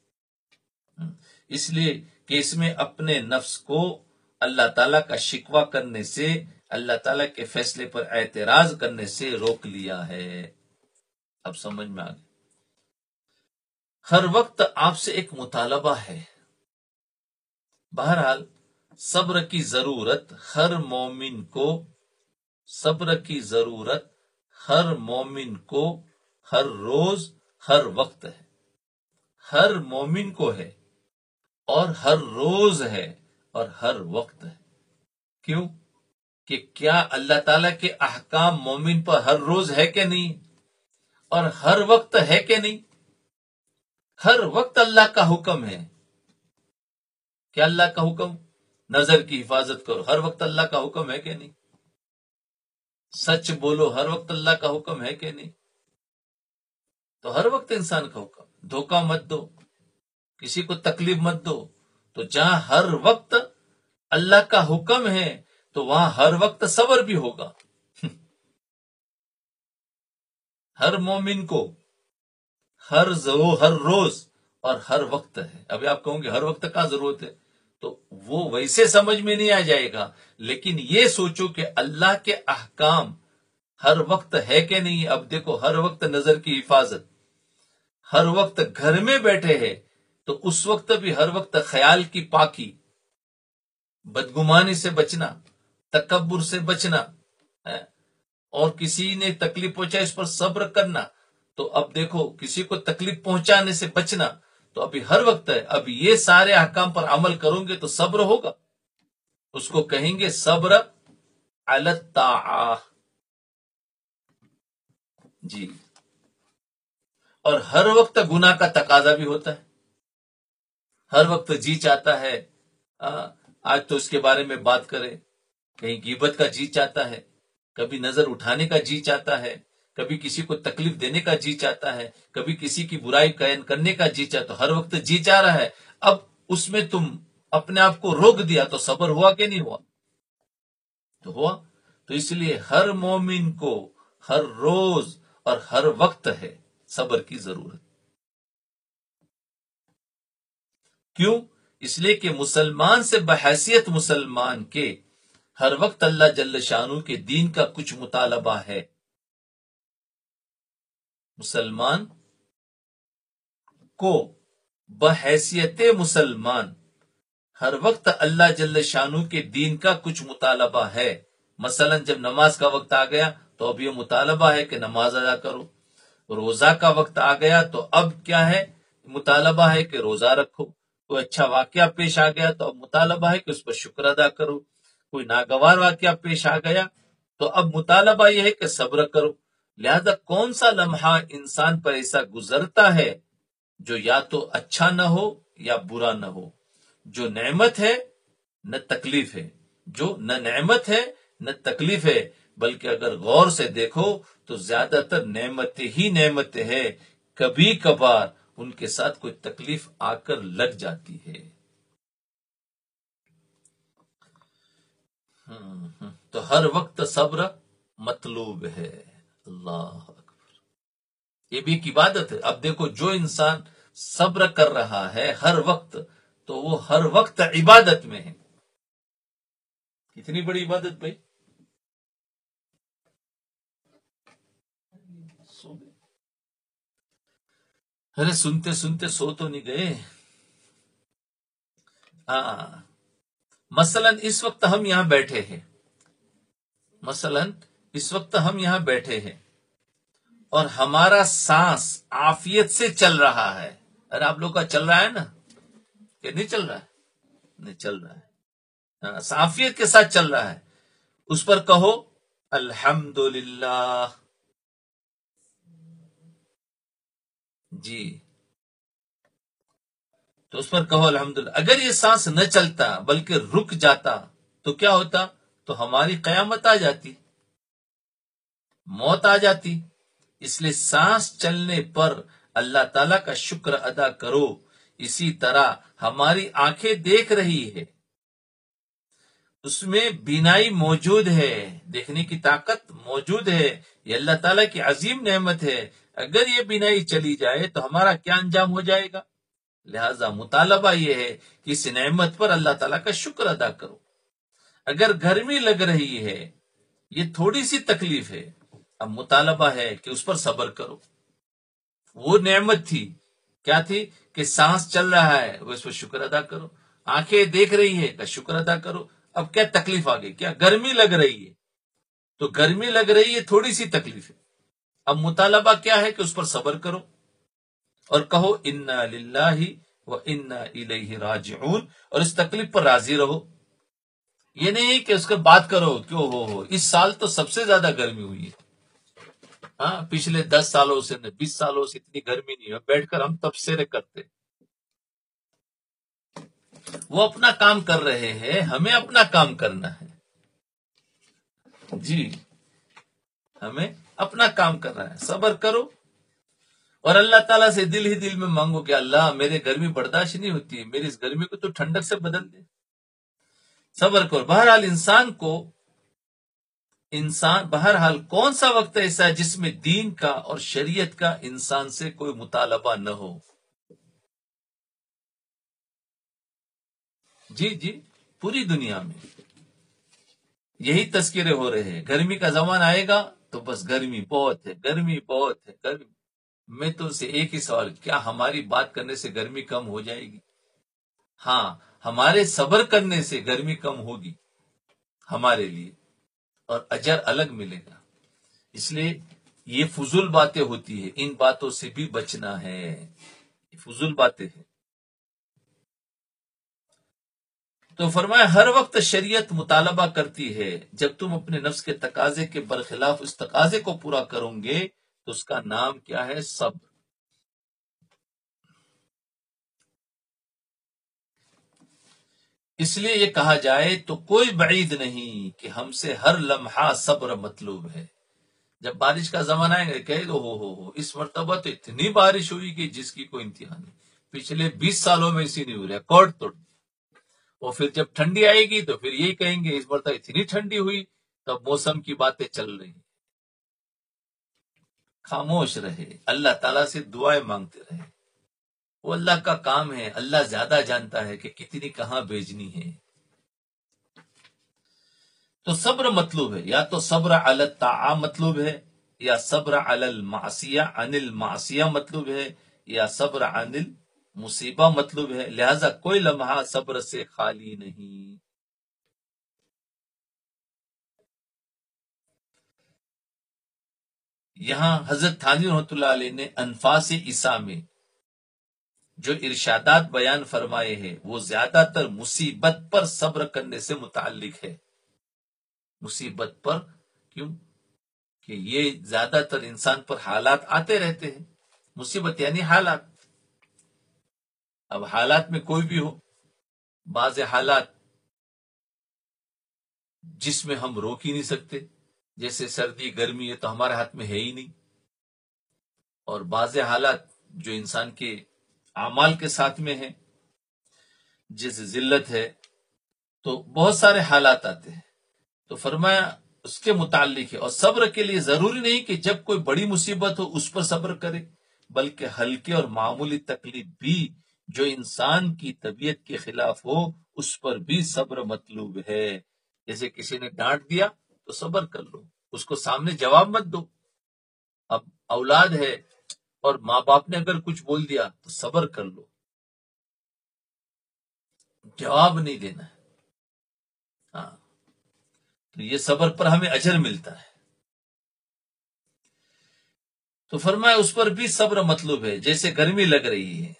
اس لیے کہ اس میں اپنے نفس کو اللہ تعالیٰ کا شکوہ کرنے سے، اللہ تعالیٰ کے فیصلے پر اعتراض کرنے سے روک لیا ہے. اب سمجھ میں آ گیا. ہر وقت آپ سے ایک مطالبہ ہے. بہرحال صبر کی ضرورت ہر مومن کو صبر کی ضرورت ہر مومن کو ہر روز ہر وقت ہے. ہر مومن کو ہے اور ہر روز ہے اور ہر وقت ہے. کیوں کہ کیا اللہ تعالیٰ کے احکام مومن پر ہر روز ہے کہ نہیں اور ہر وقت ہے کہ نہیں؟ ہر وقت اللہ کا حکم ہے. کیا اللہ کا حکم نظر کی حفاظت کرو، ہر وقت اللہ کا حکم ہے کہ نہیں؟ سچ بولو، ہر وقت اللہ کا حکم ہے کہ نہیں؟ تو ہر وقت انسان کا حکم. دھوکہ مت دو، کسی کو تکلیف مت دو. تو جہاں ہر وقت اللہ کا حکم ہے تو وہاں ہر وقت صبر بھی ہوگا. ہر مومن کو ہر ہر روز اور ہر وقت ہے. ابھی آپ کہوں گے ہر وقت کا ضرورت ہے، تو وہ ویسے سمجھ میں نہیں آ جائے گا. لیکن یہ سوچو کہ اللہ کے احکام ہر وقت ہے کہ نہیں. اب دیکھو، ہر وقت نظر کی حفاظت، ہر وقت گھر میں بیٹھے ہیں تو اس وقت بھی ہر وقت خیال کی پاکی، بدگمانی سے بچنا، تکبر سے بچنا ہے، اور کسی نے تکلیف پہنچا اس پر صبر کرنا. تو اب دیکھو کسی کو تکلیف پہنچانے سے بچنا تو ابھی ہر وقت ہے. اب یہ سارے احکام پر عمل کروں گے تو صبر ہوگا. اس کو کہیں گے صبر علی الطاعہ. جی. اور ہر وقت گناہ کا تقاضا بھی ہوتا ہے. ہر وقت جی چاہتا ہے آج تو اس کے بارے میں بات کرے، کہیں غیبت کا جی چاہتا ہے، کبھی نظر اٹھانے کا جی چاہتا ہے، کبھی کسی کو تکلیف دینے کا جی چاہتا ہے، کبھی کسی کی برائی کرنے کا جی چاہتا ہے. ہر وقت جی چاہ رہا ہے. اب اس میں تم اپنے آپ کو روک دیا تو صبر ہوا کہ نہیں ہوا؟ تو ہوا. تو اس لیے ہر مومن کو ہر روز اور ہر وقت ہے صبر کی ضرورت. کیوں؟ اس لیے کہ مسلمان سے بحیثیت مسلمان کے ہر وقت اللہ جل شانہ کے دین کا کچھ مطالبہ ہے. مسلمان کو بحیثیت مسلمان ہر وقت اللہ جل شانہ کے دین کا کچھ مطالبہ ہے. مثلا جب نماز کا وقت آ گیا تو اب یہ مطالبہ ہے کہ نماز ادا کرو. روزہ کا وقت آ گیا تو اب کیا ہے؟ مطالبہ ہے کہ روزہ رکھو. کوئی اچھا واقعہ پیش آ گیا تو اب مطالبہ ہے کہ اس پر شکر ادا کرو. کوئی ناگوار واقعہ پیش آ گیا تو اب مطالبہ یہ ہے کہ صبر کرو. لہذا کون سا لمحہ انسان پر ایسا گزرتا ہے جو یا تو اچھا نہ ہو یا برا نہ ہو، جو نعمت ہے نہ تکلیف ہے، جو نہ نعمت ہے نہ تکلیف ہے، بلکہ اگر غور سے دیکھو تو زیادہ تر نعمتیں ہی نعمتیں ہیں. کبھی کبھار ان کے ساتھ کوئی تکلیف آ کر لگ جاتی ہے. تو ہر وقت صبر مطلوب ہے. اللہ اکبر. یہ بھی ایک عبادت ہے. اب دیکھو جو انسان صبر کر رہا ہے ہر وقت تو وہ ہر وقت عبادت میں ہے. کتنی بڑی عبادت بھائی. ارے سنتے سنتے سو تو نہیں گئے. ہاں مثلا اس وقت ہم یہاں بیٹھے ہیں، مثلا اس وقت ہم یہاں بیٹھے ہیں اور ہمارا سانس عافیت سے چل رہا ہے. ارے آپ لوگ کا چل رہا ہے نا کہ نہیں چل رہا ہے؟ نہیں چل رہا ہے. عافیت کے ساتھ چل رہا ہے. اس پر کہو الحمدللہ. جی تو اس پر کہو الحمدللہ. اگر یہ سانس نہ چلتا بلکہ رک جاتا تو کیا ہوتا؟ تو ہماری قیامت آ جاتی، موت آ جاتی. اس لیے سانس چلنے پر اللہ تعالی کا شکر ادا کرو. اسی طرح ہماری آنکھیں دیکھ رہی ہے، اس میں بینائی موجود ہے، دیکھنے کی طاقت موجود ہے. یہ اللہ تعالیٰ کی عظیم نعمت ہے. اگر یہ بینائی چلی جائے تو ہمارا کیا انجام ہو جائے گا؟ لہذا مطالبہ یہ ہے کہ اس نعمت پر اللہ تعالیٰ کا شکر ادا کرو. اگر گرمی لگ رہی ہے، یہ تھوڑی سی تکلیف ہے، اب مطالبہ ہے کہ اس پر صبر کرو. وہ نعمت تھی، کیا تھی؟ کہ سانس چل رہا ہے، وہ اس پر شکر ادا کرو. آنکھیں دیکھ رہی ہے کہ شکر ادا کرو. اب کیا تکلیف آ گئی؟ کیا گرمی لگ رہی ہے؟ تو گرمی لگ رہی ہے، تھوڑی سی تکلیف ہے. اب مطالبہ کیا ہے کہ اس پر صبر کرو اور کہو انا للہ و انا الیہ راجعون، اور اس تکلیف پر راضی رہو. یہ نہیں کہ اس کے بات کرو کیوں ہو ہو اس سال تو سب سے زیادہ گرمی ہوئی ہے. ہاں پچھلے دس سالوں سے بیس سالوں سے اتنی گرمی نہیں ہے. بیٹھ کر ہم تبصرے کرتے. وہ اپنا کام کر رہے ہیں، ہمیں اپنا کام کرنا ہے. جی ہمیں اپنا کام کرنا ہے. صبر کرو اور اللہ تعالیٰ سے دل ہی دل میں مانگو کہ اللہ میرے گرمی برداشت نہیں ہوتی، میری اس گرمی کو تو ٹھنڈک سے بدل دے. صبر کرو. بہرحال انسان کو انسان بہرحال کون سا وقت ایسا ہے جس میں دین کا اور شریعت کا انسان سے کوئی مطالبہ نہ ہو؟ جی جی پوری دنیا میں یہی تذکرے ہو رہے ہیں. گرمی کا زمان آئے گا تو بس گرمی بہت ہے، گرمی بہت ہے، گرمی. میں تو سے ایک ہی سوال، کیا ہماری بات کرنے سے گرمی کم ہو جائے گی؟ ہاں ہمارے صبر کرنے سے گرمی کم ہوگی. ہمارے لیے، اور اجر الگ ملے گا. اس لیے یہ فضول باتیں ہوتی ہے، ان باتوں سے بھی بچنا ہے. یہ فضول باتیں ہیں. تو فرمایا ہر وقت شریعت مطالبہ کرتی ہے جب تم اپنے نفس کے تقاضے کے برخلاف اس تقاضے کو پورا کرو گے تو اس کا نام کیا ہے؟ صبر. اس لیے یہ کہا جائے تو کوئی بعید نہیں کہ ہم سے ہر لمحہ صبر مطلوب ہے. جب بارش کا زمانہ آئے گا کہے گا ہو ہو ہو اس مرتبہ تو اتنی بارش ہوئی کہ جس کی کوئی انتہا نہیں، پچھلے بیس سالوں میں اسی نہیں ہوئی، ریکارڈ توڑ. اور پھر جب ٹھنڈی آئے گی تو پھر یہی کہیں گے اس مرتبہ اتنی ٹھنڈی ہوئی. تب موسم کی باتیں چل رہی ہیں. خاموش رہے، اللہ تعالیٰ سے دعائیں مانگتے رہے. وہ اللہ کا کام ہے، اللہ زیادہ جانتا ہے کہ کتنی کہاں بھیجنی ہے. تو صبر مطلوب ہے، یا تو صبر علی الطاعہ مطلوب ہے، یا صبر علی المعصیہ عن المعصیہ مطلوب ہے، یا صبر عن المصیبہ مطلوب ہے. لہذا کوئی لمحہ صبر سے خالی نہیں. یہاں حضرت تھانوی رحمۃ اللہ علیہ نے انفاس عیسیٰ میں جو ارشادات بیان فرمائے ہیں وہ زیادہ تر مصیبت پر صبر کرنے سے متعلق ہے. مصیبت پر کیوں؟ کہ یہ زیادہ تر انسان پر حالات آتے رہتے ہیں. مصیبت یعنی حالات. اب حالات میں کوئی بھی ہو، بعض حالات جس میں ہم روک ہی نہیں سکتے، جیسے سردی گرمی، یہ تو ہمارے ہاتھ میں ہے ہی نہیں. اور بعض حالات جو انسان کے اعمال کے ساتھ میں ہیں، جیسے ذلت ہے. تو بہت سارے حالات آتے ہیں. تو فرمایا اس کے متعلق ہے. اور صبر کے لیے ضروری نہیں کہ جب کوئی بڑی مصیبت ہو اس پر صبر کرے، بلکہ ہلکے اور معمولی تکلیف بھی جو انسان کی طبیعت کے خلاف ہو اس پر بھی صبر مطلوب ہے. جیسے کسی نے ڈانٹ دیا تو صبر کر لو، اس کو سامنے جواب مت دو. اب اولاد ہے اور ماں باپ نے اگر کچھ بول دیا تو صبر کر لو، جواب نہیں دینا ہے. ہاں، تو یہ صبر پر ہمیں اجر ملتا ہے. تو فرمایا اس پر بھی صبر مطلوب ہے. جیسے گرمی لگ رہی ہے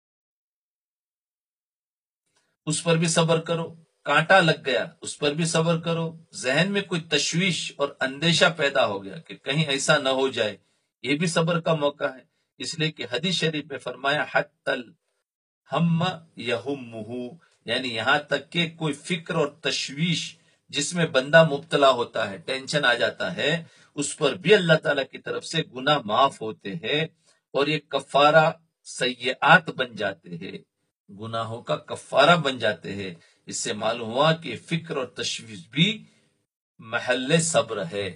اس پر بھی صبر کرو. کانٹا لگ گیا اس پر بھی صبر کرو. ذہن میں کوئی تشویش اور اندیشہ پیدا ہو گیا کہ کہیں ایسا نہ ہو جائے، یہ بھی صبر کا موقع ہے. اس لیے کہ حدیث شریف میں فرمایا حتی الہم یہمہ، یعنی یہاں تک کہ کوئی فکر اور تشویش جس میں بندہ مبتلا ہوتا ہے، ٹینشن آ جاتا ہے، اس پر بھی اللہ تعالیٰ کی طرف سے گناہ معاف ہوتے ہیں اور یہ کفارہ سیئات بن جاتے ہیں، گناہوں کا کفارہ بن جاتے ہیں. اس سے معلوم ہوا کہ فکر اور تشویش بھی محل صبر ہے.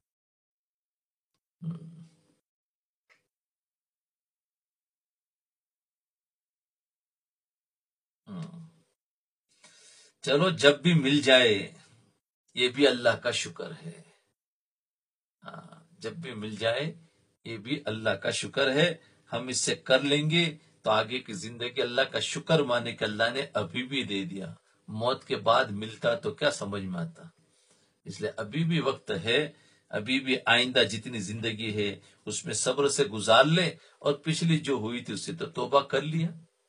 چلو جب بھی مل جائے یہ بھی اللہ کا شکر ہے. ہاں، جب بھی مل جائے یہ بھی اللہ کا شکر ہے. ہم اس سے کر لیں گے تو آگے کی زندگی اللہ کا شکر مانے کہ اللہ نے ابھی بھی دے دیا. موت کے بعد ملتا تو کیا سمجھ میں آتا. اس لیے ابھی بھی وقت ہے، ابھی بھی آئندہ جتنی زندگی ہے اس میں صبر سے گزار لے، اور پچھلی جو ہوئی تھی اس سے تو توبہ کر لیا.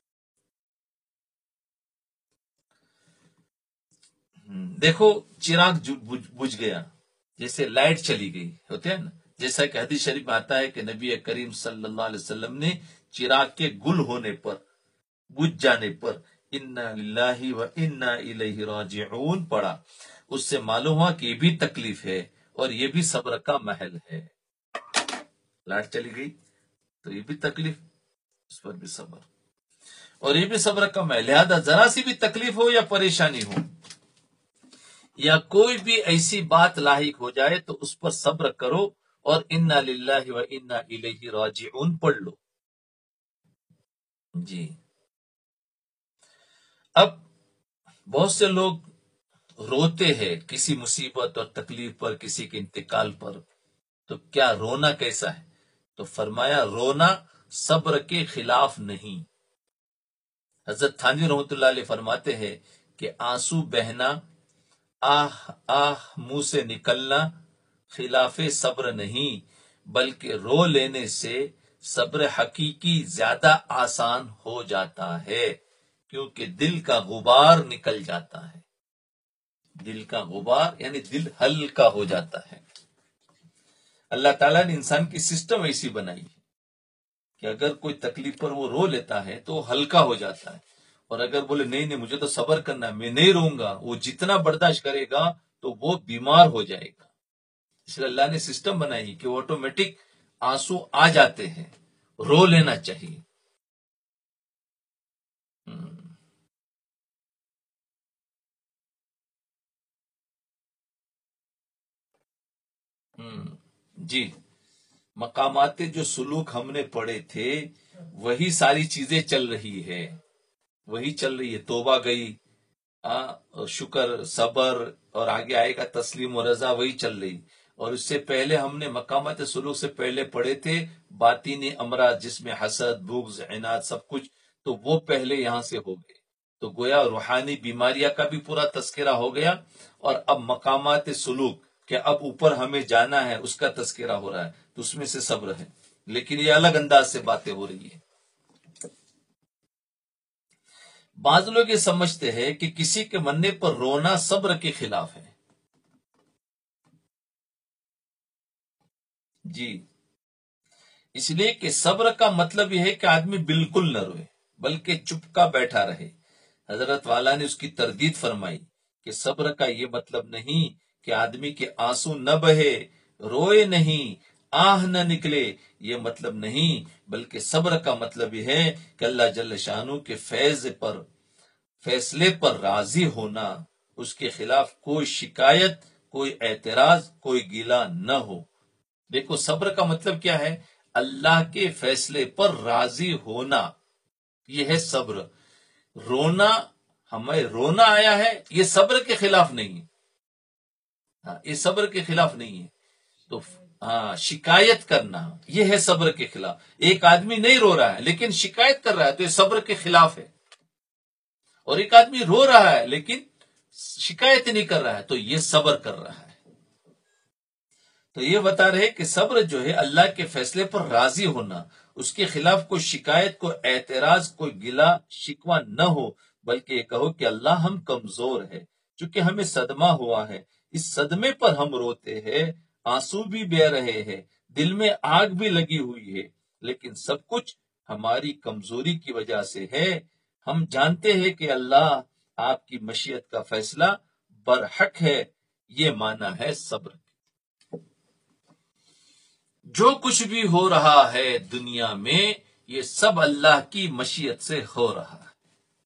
دیکھو چراغ بجھ گیا، جیسے لائٹ چلی گئی ہوتے ہیں نا، جیسا کہ حدیث شریف میں آتا ہے کہ نبی کریم صلی اللہ علیہ وسلم نے چراغ کے گل ہونے پر، بجھ جانے پر انا للہ و انا الیہ راجعون پڑھا. اس سے معلوم ہوا کہ یہ بھی تکلیف ہے اور یہ بھی صبر کا محل ہے. لائٹ چلی گئی تو یہ بھی تکلیف، اس پر بھی صبر، اور یہ بھی صبر کا محل. لہذا ذرا سی بھی تکلیف ہو یا پریشانی ہو یا کوئی بھی ایسی بات لاحق ہو جائے تو اس پر صبر کرو اور انا للہ و انا الیہ راجعون پڑھ لو. جی، اب بہت سے لوگ روتے ہیں کسی مصیبت اور تکلیف پر، کسی کے انتقال پر. تو کیا رونا کیسا ہے؟ تو فرمایا رونا صبر کے خلاف نہیں. حضرت تھانوی رحمۃ اللہ علیہ فرماتے ہیں کہ آنسو بہنا آہ آہ منہ سے نکلنا خلاف صبر نہیں، بلکہ رو لینے سے صبر حقیقی زیادہ آسان ہو جاتا ہے، کیونکہ دل کا غبار نکل جاتا ہے۔ دل کا غبار یعنی دل ہلکا ہو جاتا ہے۔ اللہ تعالیٰ نے انسان کی سسٹم ایسی بنائی ہے کہ اگر کوئی تکلیف پر وہ رو لیتا ہے تو وہ ہلکا ہو جاتا ہے، اور اگر بولے نہیں نہیں مجھے تو صبر کرنا ہے، میں نہیں روں گا، وہ جتنا برداشت کرے گا تو وہ بیمار ہو جائے گا۔ اس لیے اللہ نے سسٹم بنائی کہ وہ آٹومیٹک آنسو آ جاتے ہیں، رو لینا چاہیے۔ جی، مقامات جو سلوک ہم نے پڑھے تھے وہی ساری چیزیں چل رہی ہے، وہی چل رہی ہے۔ توبہ گئی، شکر، صبر، اور آگے آئے گا تسلیم و رضا، وہی چل رہی۔ اور اس سے پہلے ہم نے مقامات سلوک سے پہلے پڑھے تھے باطینی امراض، جس میں حسد، بغض، عناد سب کچھ، تو وہ پہلے یہاں سے ہو گئے۔ تو گویا روحانی بیماریاں کا بھی پورا تذکرہ ہو گیا، اور اب مقامات سلوک کہ اب اوپر ہمیں جانا ہے اس کا تذکرہ ہو رہا ہے، تو اس میں سے صبر ہے، لیکن یہ الگ انداز سے باتیں ہو رہی ہیں۔ بعض لوگ یہ سمجھتے ہیں کہ کسی کے مرنے پر رونا صبر کے خلاف ہے۔ جی، اس لیے کہ صبر کا مطلب یہ ہے کہ آدمی بالکل نہ روئے بلکہ چپکا بیٹھا رہے۔ حضرت والا نے اس کی تردید فرمائی کہ صبر کا یہ مطلب نہیں کہ آدمی کے آنسو نہ بہے، روئے نہیں، آہ نہ نکلے، یہ مطلب نہیں، بلکہ صبر کا مطلب یہ ہے کہ اللہ جل شانہ کے فیض پر، فیصلے پر راضی ہونا، اس کے خلاف کوئی شکایت، کوئی اعتراض، کوئی گیلا نہ ہو۔ دیکھو صبر کا مطلب کیا ہے؟ اللہ کے فیصلے پر راضی ہونا، یہ ہے صبر۔ رونا، ہمیں رونا آیا ہے، یہ صبر کے خلاف نہیں ہے، ہاں یہ صبر کے خلاف نہیں ہے۔ تو ہاں شکایت کرنا یہ ہے صبر کے خلاف۔ ایک آدمی نہیں رو رہا ہے لیکن شکایت کر رہا ہے تو یہ صبر کے خلاف ہے، اور ایک آدمی رو رہا ہے لیکن شکایت نہیں کر رہا ہے تو یہ صبر کر رہا ہے۔ تو یہ بتا رہے کہ صبر جو ہے اللہ کے فیصلے پر راضی ہونا، اس کے خلاف کوئی شکایت، کوئی اعتراض، کوئی گلا شکوہ نہ ہو، بلکہ یہ کہو کہ اللہ ہم کمزور ہے، چونکہ ہمیں صدمہ ہوا ہے، اس صدمے پر ہم روتے ہیں، آنسو بھی بہ رہے ہیں، دل میں آگ بھی لگی ہوئی ہے، لیکن سب کچھ ہماری کمزوری کی وجہ سے ہے۔ ہم جانتے ہیں کہ اللہ آپ کی مشیت کا فیصلہ برحق ہے، یہ معنی ہے صبر۔ جو کچھ بھی ہو رہا ہے دنیا میں یہ سب اللہ کی مشیت سے ہو رہا ہے،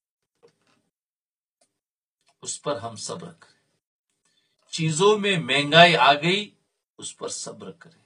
اس پر ہم صبر کریں۔ چیزوں میں مہنگائی آ گئی، اس پر صبر کریں،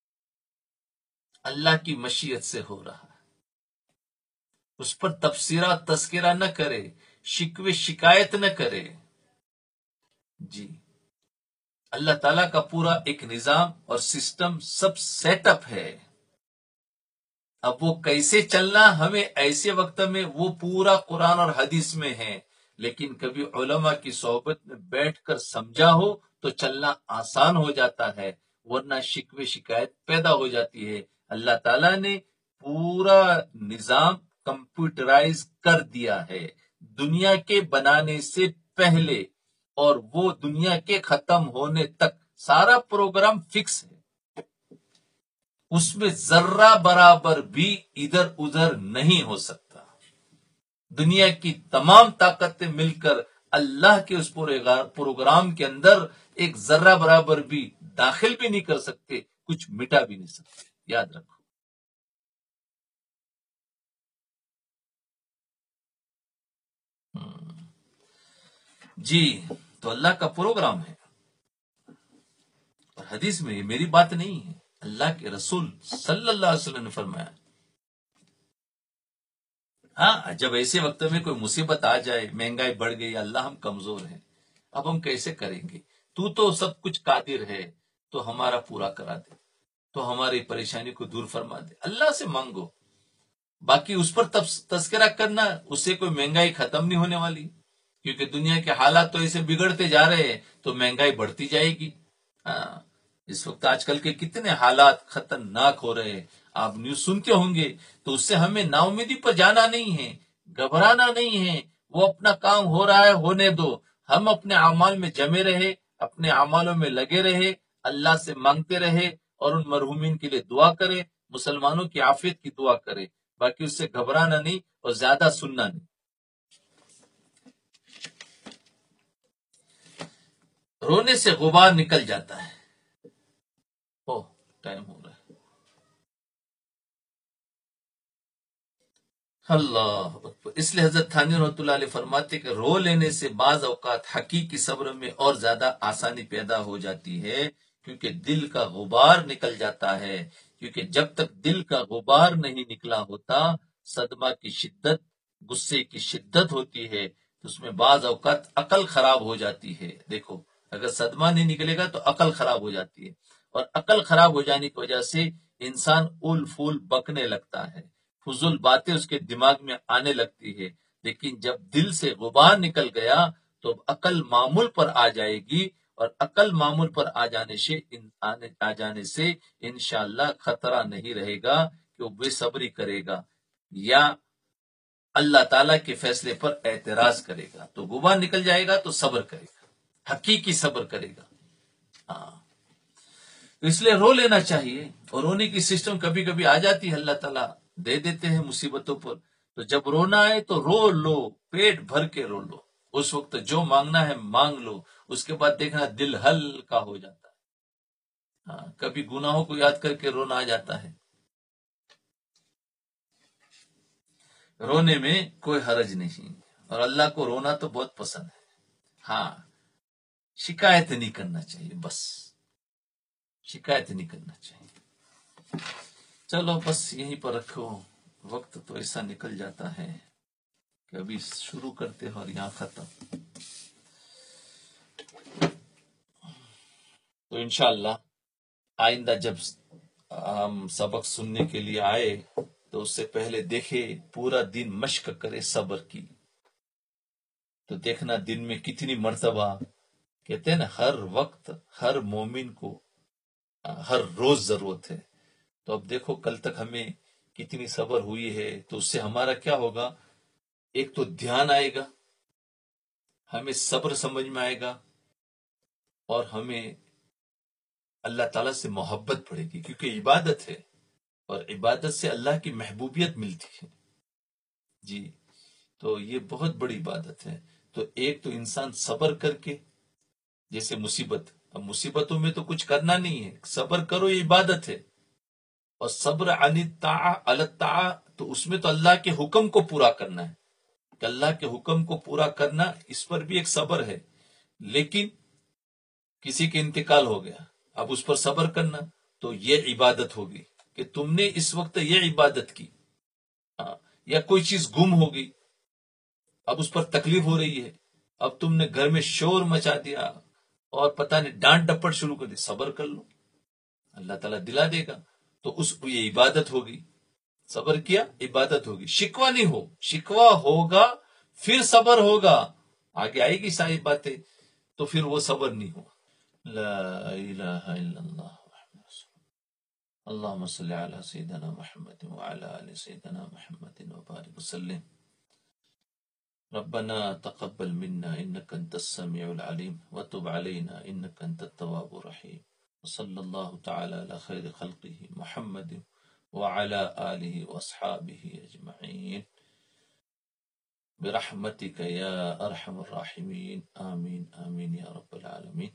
اللہ کی مشیت سے ہو رہا ہے، اس پر تبصرہ تذکرہ نہ کرے، شکوے شکایت نہ کرے۔ جی، اللہ تعالیٰ کا پورا ایک نظام اور سسٹم سب سیٹ اپ ہے، اب وہ کیسے چلنا ہمیں ایسے وقت میں وہ پورا قرآن اور حدیث میں ہے، لیکن کبھی علماء کی صحبت میں بیٹھ کر سمجھا ہو تو چلنا آسان ہو جاتا ہے، ورنہ شکوے شکایت پیدا ہو جاتی ہے۔ اللہ تعالیٰ نے پورا نظام کمپیوٹرائز کر دیا ہے دنیا کے بنانے سے پہلے، اور وہ دنیا کے ختم ہونے تک سارا پروگرام فکس ہے، اس میں ذرہ برابر بھی ادھر ادھر نہیں ہو سکتا۔ دنیا کی تمام طاقتیں مل کر اللہ کے اس پروگرام کے اندر ایک ذرہ برابر بھی داخل بھی نہیں کر سکتے، کچھ مٹا بھی نہیں سکتے، یاد رکھو۔ جی، تو اللہ کا پروگرام ہے، اور حدیث میں یہ میری بات نہیں ہے، اللہ کے رسول صلی اللہ علیہ وسلم نے فرمایا۔ ہاں جب ایسے وقت میں کوئی مصیبت آ جائے، مہنگائی بڑھ گئی، اللہ ہم کمزور ہیں، اب ہم کیسے کریں گے؟ تو تو سب کچھ قادر ہے، تو ہمارا پورا کرا دے، تو ہماری پریشانی کو دور فرما دے، اللہ سے مانگو۔ باقی اس پر تذکرہ کرنا، اس سے کوئی مہنگائی ختم نہیں ہونے والی، کیونکہ دنیا کے حالات تو ایسے بگڑتے جا رہے ہیں تو مہنگائی بڑھتی جائے گی. ہاں اس وقت آج کل کے کتنے حالات خطرناک ہو رہے ہیں، آپ نیوز سنتے ہوں گے. تو اس سے ہمیں نا امیدی پر جانا نہیں ہے، گھبرانا نہیں ہے. وہ اپنا کام ہو رہا ہے ہونے دو، ہم اپنے اعمال میں جمے رہے، اپنے اعمالوں میں لگے رہے، اللہ سے مانگتے رہے اور ان مرحومین کے لیے دعا کرے، مسلمانوں کی عافیت کی دعا کرے. باقی اس سے گھبرانا نہیں اور زیادہ سننا نہیں. رونے سے غبار نکل جاتا ہے. اوہ ٹائم ہو رہا ہے. اللہ اکبر. اس لیے حضرت تھانوی رحمۃ اللہ علیہ فرماتے کہ رو لینے سے بعض اوقات حقیقی صبر میں اور زیادہ آسانی پیدا ہو جاتی ہے، کیونکہ دل کا غبار نکل جاتا ہے. کیونکہ جب تک دل کا غبار نہیں نکلا ہوتا، صدمہ کی شدت، غصے کی شدت ہوتی ہے، تو اس میں بعض اوقات عقل خراب ہو جاتی ہے. دیکھو اگر صدمہ نہیں نکلے گا تو عقل خراب ہو جاتی ہے، اور عقل خراب ہو جانے کی وجہ سے انسان اول پھول بکنے لگتا ہے، فضول باتیں اس کے دماغ میں آنے لگتی ہے. لیکن جب دل سے غبار نکل گیا تو عقل معمول پر آ جائے گی، اور عقل معمول پر آ جانے سے آ جانے سے انشاءاللہ خطرہ نہیں رہے گا کہ وہ بے صبری کرے گا یا اللہ تعالیٰ کے فیصلے پر اعتراض کرے گا. تو غبار نکل جائے گا تو صبر کرے گا، حقیقی صبر کرے گا. ہاں اس لیے رو لینا چاہیے، اور رونے کی سسٹم کبھی کبھی آ جاتی ہے، اللہ تعالیٰ دے دیتے ہیں مصیبتوں پر. تو جب رونا ہے تو رو لو، پیٹ بھر کے رو لو. اس وقت جو مانگنا ہے مانگ لو، اس کے بعد دیکھنا دل ہلکا ہو جاتا ہے. ہاں کبھی گناہوں کو یاد کر کے رونا آ جاتا ہے. رونے میں کوئی حرج نہیں، اور اللہ کو رونا تو بہت پسند ہے. ہاں شکایت نہیں کرنا چاہیے، بس شکایت نہیں کرنا چاہیے. چلو بس یہیں پر رکھو، وقت تو ایسا نکل جاتا ہے کہ ابھی شروع کرتے ہیں اور یہاں ختم. تو انشاءاللہ آئندہ جب ہم سبق سننے کے لیے آئے تو اس سے پہلے دیکھے پورا دن مشق کرے صبر کی. تو دیکھنا دن میں کتنی مرتبہ کہتے ہیں نا، ہر وقت ہر مومن کو ہر روز ضرورت ہے. تو اب دیکھو کل تک ہمیں کتنی صبر ہوئی ہے، تو اس سے ہمارا کیا ہوگا؟ ایک تو دھیان آئے گا، ہمیں صبر سمجھ میں آئے گا، اور ہمیں اللہ تعالیٰ سے محبت پڑے گی، کیونکہ عبادت ہے، اور عبادت سے اللہ کی محبوبیت ملتی ہے. جی تو یہ بہت بڑی عبادت ہے. تو ایک تو انسان صبر کر کے، جیسے مصیبت، اب مصیبتوں میں تو کچھ کرنا نہیں ہے، صبر کرو، یہ عبادت ہے. اور صبر عن الطاعہ علی الطاعہ، تو اس میں تو اللہ کے حکم کو پورا کرنا ہے، کہ اللہ کے حکم کو پورا کرنا، اس پر بھی ایک صبر ہے. لیکن کسی کے انتقال ہو گیا، اب اس پر صبر کرنا، تو یہ عبادت ہوگی کہ تم نے اس وقت یہ عبادت کی. یا کوئی چیز گم ہو گئی، اب اس پر تکلیف ہو رہی ہے، اب تم نے گھر میں شور مچا دیا اور پتہ نہیں ڈانٹ ڈپٹ شروع کر دی، صبر کر لو، اللہ تعالیٰ دلا دے گا. تو اس کو یہ عبادت ہوگی، صبر کیا عبادت ہوگی. شکوہ نہیں ہو، شکوہ ہوگا پھر صبر ہوگا، آگے آئے گی ساری باتیں، تو پھر وہ صبر نہیں ہوا. لا الہ الا اللہ اللهم صل على سيدنا محمد وعلى آل سيدنا محمد وبارك وسلم. ربنا تقبل منا إنك أنت السميع العليم وتب علينا إنك أنت التواب الرحيم. وصلى الله تعالى على خير خلقه محمد وعلى آله وأصحابه أجمعين برحمتك يا أرحم الراحمين. آمين آمين يا رب العالمين.